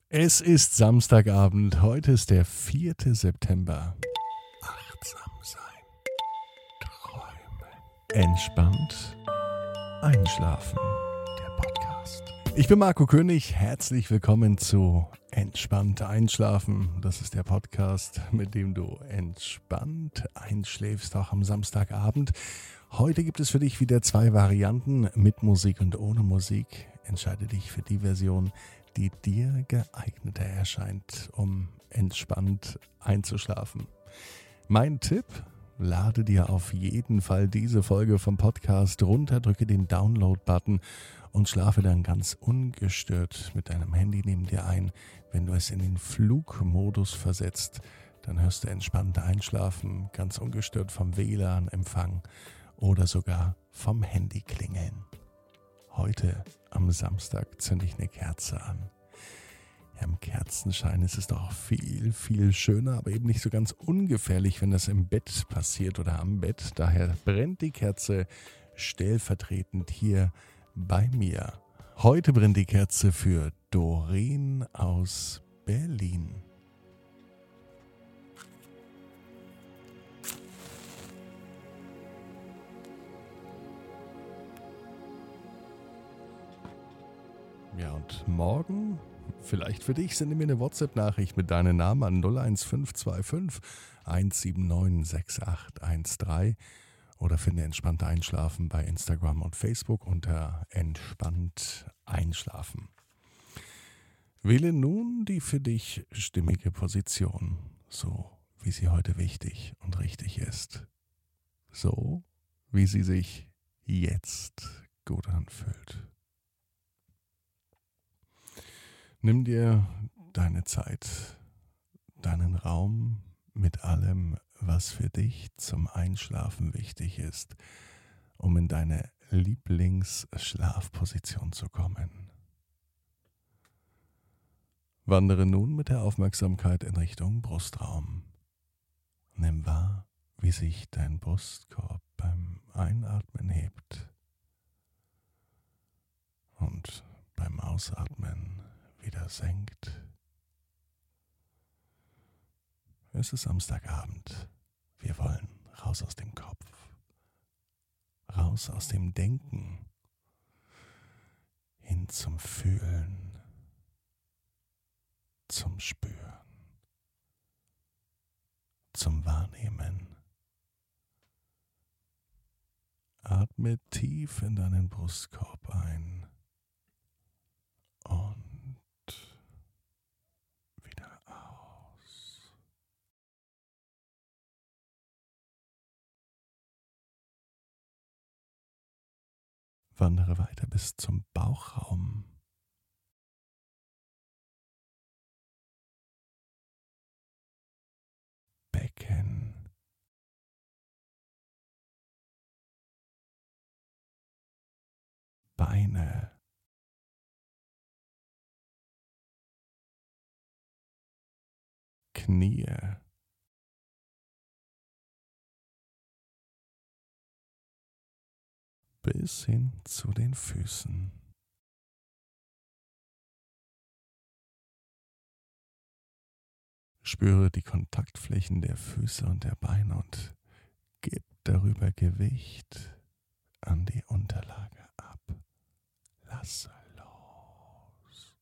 Es ist Samstagabend, heute ist der 4. September. Achtsam sein, träumen, entspannt einschlafen, der Podcast. Ich bin Marco König, herzlich willkommen zu Entspannt einschlafen. Das ist der Podcast, mit dem du entspannt einschläfst, auch am Samstagabend. Heute gibt es für dich wieder 2 Varianten, mit Musik und ohne Musik. Entscheide dich für die Version, die dir geeigneter erscheint, um entspannt einzuschlafen. Mein Tipp: lade dir auf jeden Fall diese Folge vom Podcast runter, drücke den Download-Button und schlafe dann ganz ungestört mit deinem Handy neben dir ein. Wenn du es in den Flugmodus versetzt, dann hörst du entspannt einschlafen, ganz ungestört vom WLAN-Empfang oder sogar vom Handy klingeln. Heute am Samstag zünde ich eine Kerze an. Ja, im Kerzenschein ist es doch viel, viel schöner, aber eben nicht so ganz ungefährlich, wenn das im Bett passiert oder am Bett. Daher brennt die Kerze stellvertretend hier bei mir. Heute brennt die Kerze für Doreen aus Berlin. Ja, und morgen, vielleicht für dich, sende mir eine WhatsApp-Nachricht mit deinem Namen an 01525 179 6813 oder finde Entspannt Einschlafen bei Instagram und Facebook unter Entspannt Einschlafen. Wähle nun die für dich stimmige Position, so wie sie heute wichtig und richtig ist. So wie sie sich jetzt gut anfühlt. Nimm dir deine Zeit, deinen Raum mit allem, was für dich zum Einschlafen wichtig ist, um in deine Lieblingsschlafposition zu kommen. Wandere nun mit der Aufmerksamkeit in Richtung Brustraum. Nimm wahr, wie sich dein Brustkorb beim Einatmen hebt und beim Ausatmen wieder senkt. Es ist Samstagabend. Wir wollen raus aus dem Kopf, raus aus dem Denken, hin zum Fühlen, zum Spüren, zum Wahrnehmen. Atme tief in deinen Brustkorb ein und wieder aus. Wandere weiter bis zum Bauchraum. Becken, Beine, Knie, bis hin zu den Füßen. Spüre die Kontaktflächen der Füße und der Beine und gib darüber Gewicht an die Unterlage ab. Lasse los.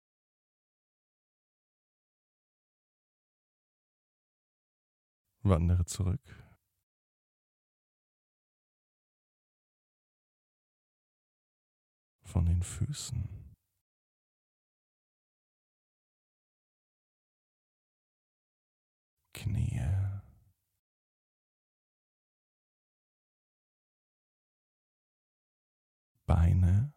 Wandere zurück. Von den Füßen. Knie. Beine.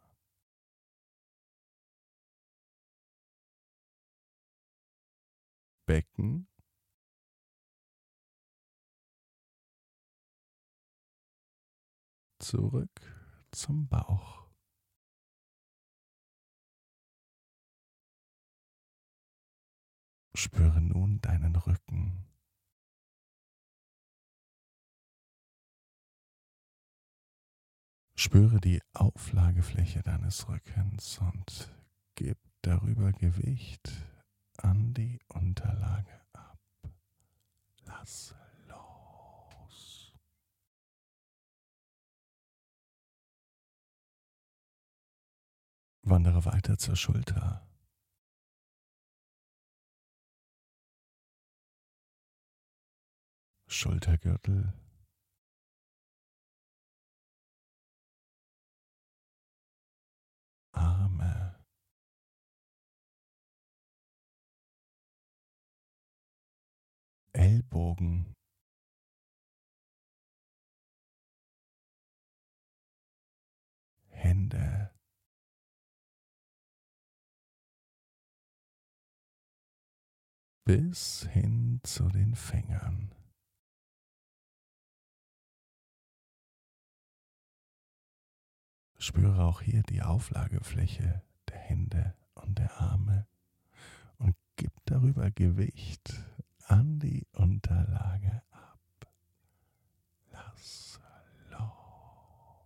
Becken. Zurück zum Bauch. Spüre nun deinen Rücken. Spüre die Auflagefläche deines Rückens und gib darüber Gewicht an die Unterlage ab. Lass los. Wandere weiter zur Schulter. Schultergürtel. Arme. Ellbogen. Hände. Bis hin zu den Fingern. Spüre auch hier die Auflagefläche der Hände und der Arme und gib darüber Gewicht an die Unterlage ab. Lass los.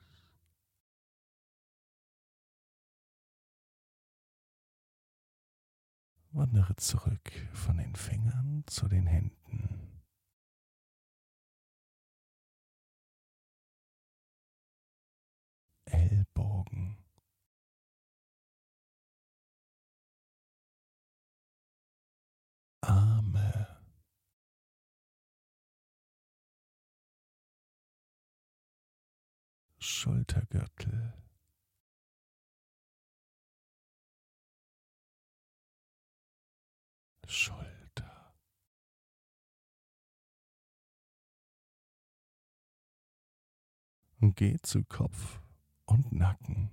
Wandere zurück von den Fingern zu den Händen. Ellbogen. Arme. Schultergürtel. Schulter. Und geh zu Kopf und Nacken.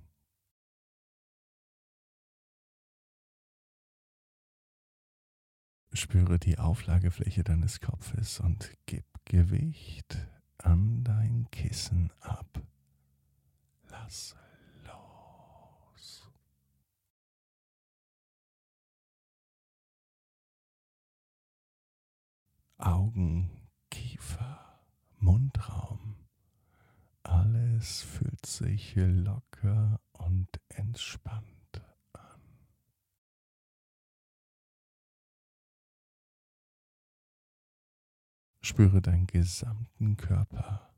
Spüre die Auflagefläche deines Kopfes und gib Gewicht an dein Kissen ab. Lass los. Augen, Kiefer, Mundraum. Alles fühlt sich locker und entspannt an. Spüre deinen gesamten Körper.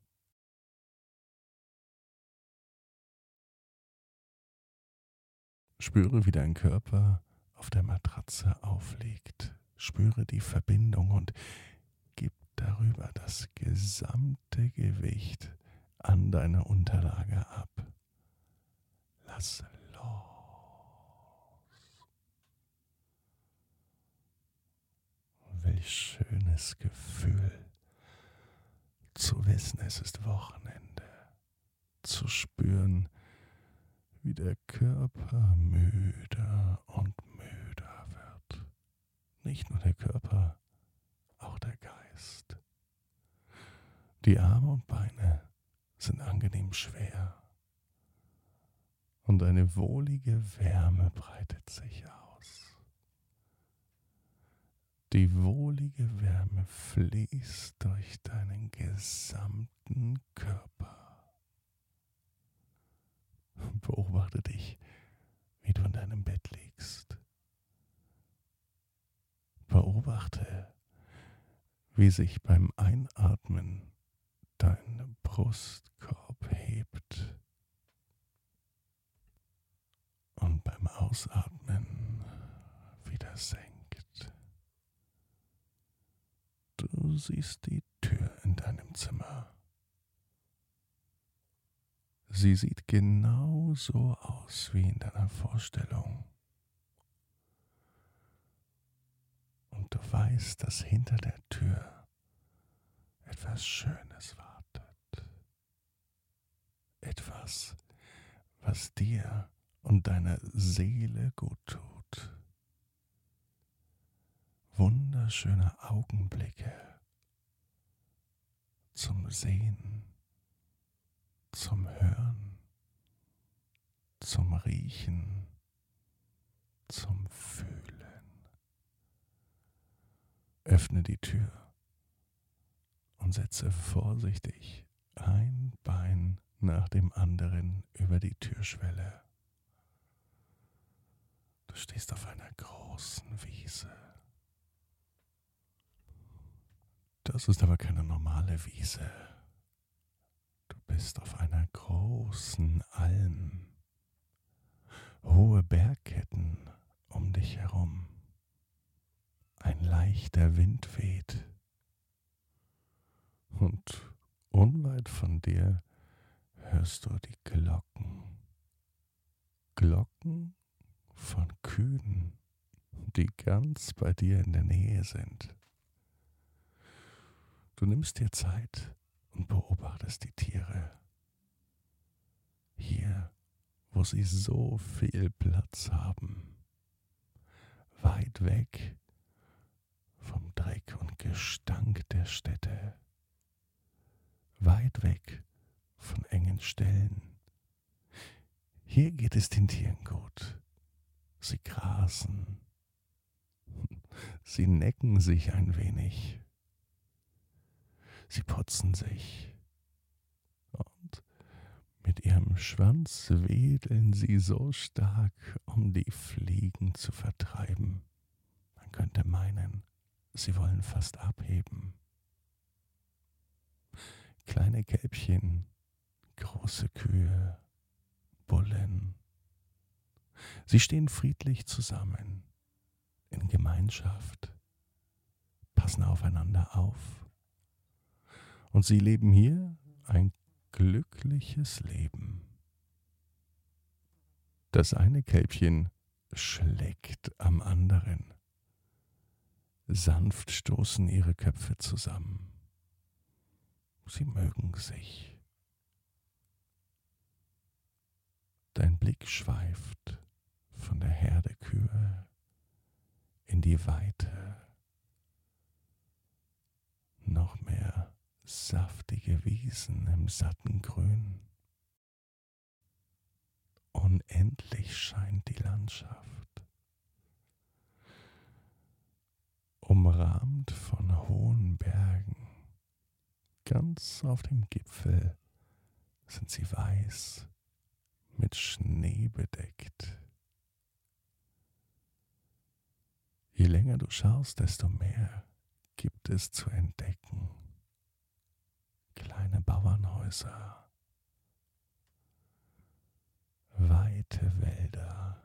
Spüre, wie dein Körper auf der Matratze aufliegt. Spüre die Verbindung und gib darüber das gesamte Gewicht an deine Unterlage ab. Lass los. Welch schönes Gefühl, zu wissen, es ist Wochenende, zu spüren, wie der Körper müder und müder wird. Nicht nur der Körper, auch der Geist. Die Arme und Beine sind angenehm schwer und eine wohlige Wärme breitet sich aus. Die wohlige Wärme fließt durch deinen gesamten Körper. Beobachte dich, wie du in deinem Bett liegst. Beobachte, wie sich beim Einatmen dein Brustkorb hebt und beim Ausatmen wieder senkt. Du siehst die Tür in deinem Zimmer. Sie sieht genau so aus wie in deiner Vorstellung. Und du weißt, dass hinter der Tür etwas Schönes wartet. Etwas, was dir und deiner Seele gut tut. Wunderschöne Augenblicke zum Sehen, zum Hören, zum Riechen, zum Fühlen. Öffne die Tür und setze vorsichtig ein Bein nach dem anderen über die Türschwelle. Du stehst auf einer großen Wiese. Das ist aber keine normale Wiese. Du bist auf einer großen Alm. Hohe Bergketten um dich herum. Ein leichter Wind weht. Und unweit von dir hörst du die Glocken. Glocken von Kühen, die ganz bei dir in der Nähe sind. Du nimmst dir Zeit und beobachtest die Tiere. Hier, wo sie so viel Platz haben. Weit weg vom Dreck und Gestank der Städte. Weit weg von engen Ställen. Hier geht es den Tieren gut. Sie grasen. Sie necken sich ein wenig. Sie putzen sich. Und mit ihrem Schwanz wedeln sie so stark, um die Fliegen zu vertreiben. Man könnte meinen, sie wollen fast abheben. Kleine Kälbchen, große Kühe, Bullen. Sie stehen friedlich zusammen, in Gemeinschaft, passen aufeinander auf. Und sie leben hier ein glückliches Leben. Das eine Kälbchen schlägt am anderen. Sanft stoßen ihre Köpfe zusammen. Sie mögen sich. Dein Blick schweift von der Herde Kühe in die Weite. Noch mehr saftige Wiesen im satten Grün. Unendlich scheint die Landschaft. Umrahmt von hohen Bergen. Ganz auf dem Gipfel sind sie weiß, mit Schnee bedeckt. Je länger du schaust, desto mehr gibt es zu entdecken. Kleine Bauernhäuser, weite Wälder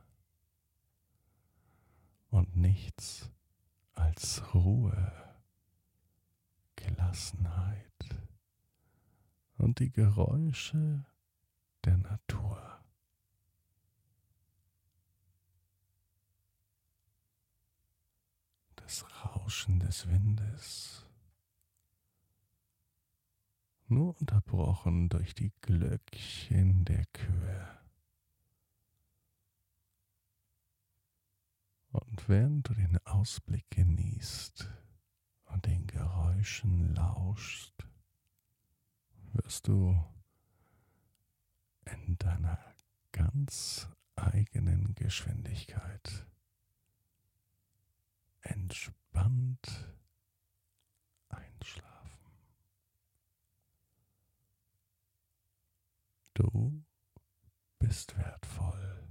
und nichts als Ruhe, Gelassenheit und die Geräusche der Natur. Das Rauschen des Windes, nur unterbrochen durch die Glöckchen der Kühe. Und während du den Ausblick genießt und den Geräuschen lauschst, wirst du in deiner ganz eigenen Geschwindigkeit entspannt einschlafen. Du bist wertvoll.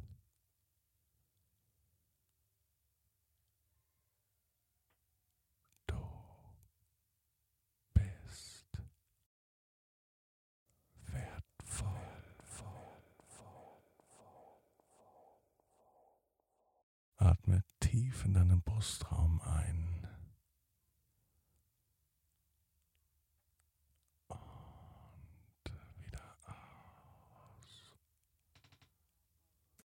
Du bist wertvoll. Atme tief in deinen Brustraum ein